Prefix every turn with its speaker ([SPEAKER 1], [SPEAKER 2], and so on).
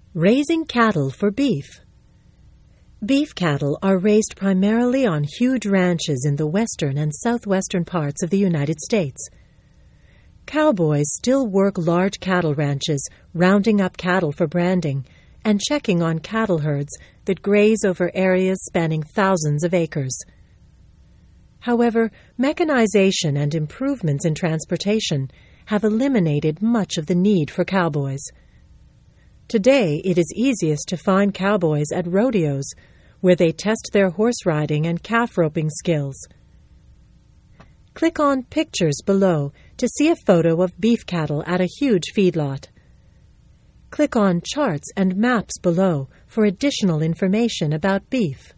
[SPEAKER 1] Raising cattle for beef. Beef cattle are raised primarily on huge ranches in the western and southwestern parts of the United States. Cowboys still work large cattle ranches, rounding up cattle for branding, and checking on cattle herds that graze over areas spanning thousands of acres. However, mechanization and improvements in transportation have eliminated much of the need for cowboys. Today, it is easiest to find cowboys at rodeos, where they test their horse riding and calf roping skills. Click on Pictures below to see a photo of beef cattle at a huge feedlot. Click on Charts and Maps below for additional information about beef.